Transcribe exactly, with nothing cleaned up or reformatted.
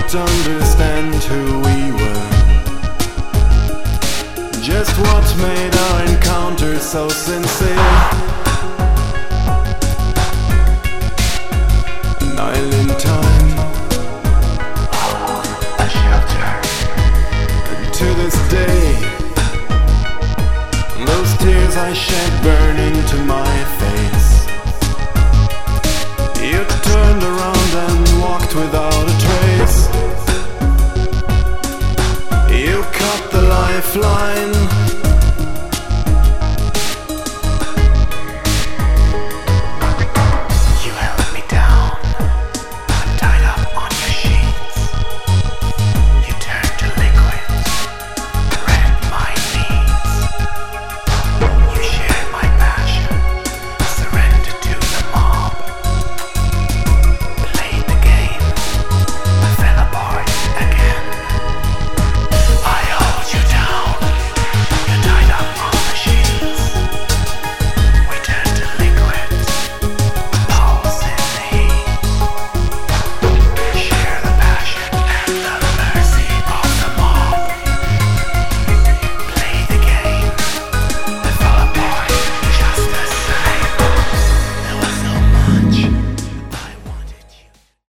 not understand who we were. Just what made our encounter so sincere. An island time, a shelter. And to this day, those tears I shed burn into my face. You turned around and walked without a trace. You cut the lifeline